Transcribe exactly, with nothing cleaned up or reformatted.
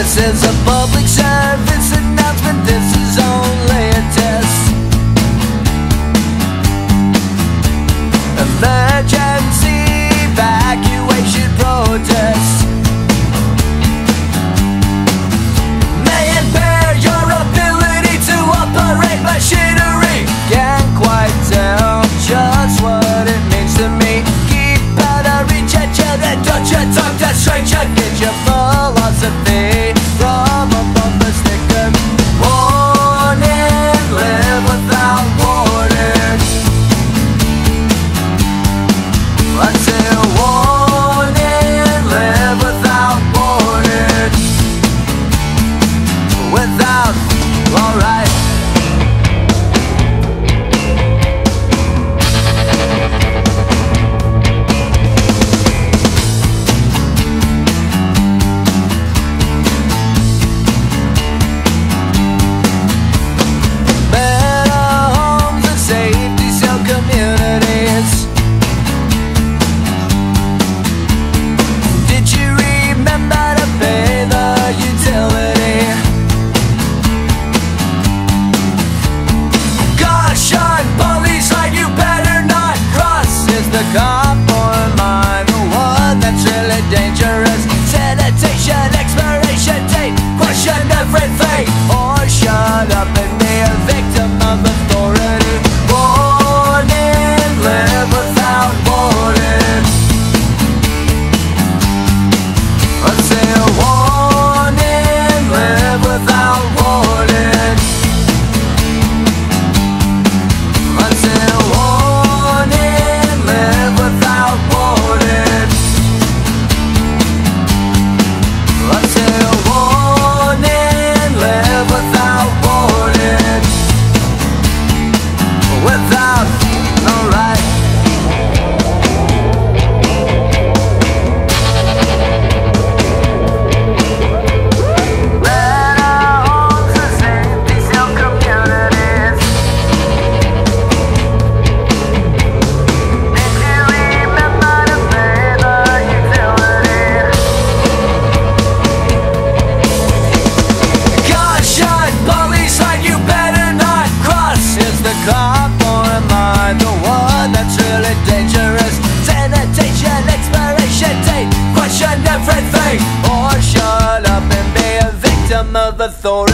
This is a public service announcement, this is only a test. Emergency evacuation protest may impair your ability to operate machinery. Can't quite tell just what it means to me. Keep out of reach at children, don't you talk to stranger. Get your philosophy from a bumper sticker. Warning, live without warning. I say warning, live without warning. Without, alright. Cop or mine, the one that's really dangerous. Sanitation, expiration date, question everything, or shut up and be a victim of authority. Warning, live without warning. I say warning, live without warning. I say warning, live without warning. I say warning, live without warning. Without, alright. Better homes and safety still communities. Did you remember to pay the utility? Caution, police line, you better not cross. Is the cop or am I the one that's really dangerous? Sanitation, expiration date, question everything, or shut up and be a victim of authority.